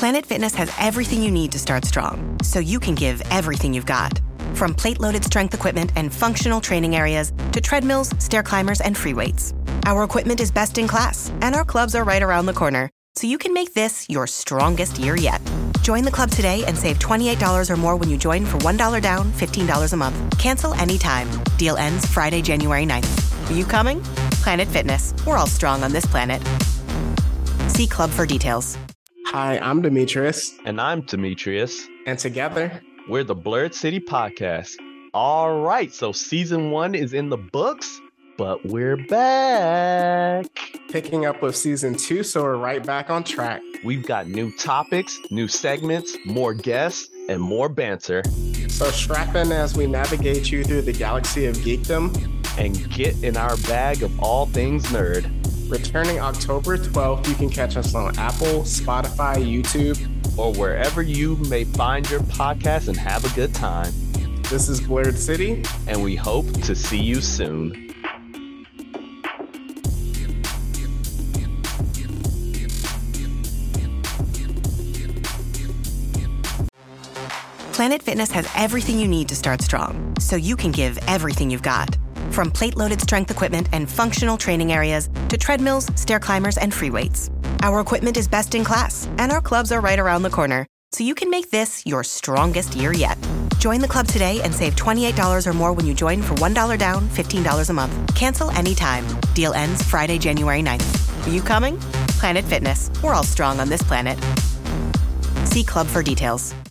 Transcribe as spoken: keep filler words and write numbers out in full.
Planet Fitness has everything you need to start strong, so you can give everything you've got. From plate-loaded strength equipment and functional training areas to treadmills, stair climbers, and free weights. Our equipment is best in class, and our clubs are right around the corner, so you can make this your strongest year yet. Join the club today and save twenty-eight dollars or more when you join for one dollar down, fifteen dollars a month. Cancel anytime. Deal ends Friday, January ninth. Are you coming? Planet Fitness. We're all strong on this planet. See club for details. Hi, I'm Demetrius. And I'm Demetrius. And together, we're the Blurred City Podcast. All right, so season one is in the books, but we're back. Picking up with season two, so we're right back on track. We've got new topics, new segments, more guests, and more banter. So strap in as we navigate you through the galaxy of geekdom. And get in our bag of all things nerd. Returning October twelfth, you can catch us on Apple, Spotify, YouTube, or wherever you may find your podcast and have a good time. This is Blurred City, and we hope to see you soon. Planet Fitness has everything you need to start strong, so you can give everything you've got. From plate-loaded strength equipment and functional training areas to treadmills, stair climbers, and free weights. Our equipment is best in class, and our clubs are right around the corner, so you can make this your strongest year yet. Join the club today and save twenty-eight dollars or more when you join for one dollar down, fifteen dollars a month. Cancel anytime. Deal ends Friday, January ninth. Are you coming? Planet Fitness. We're all strong on this planet. See club for details.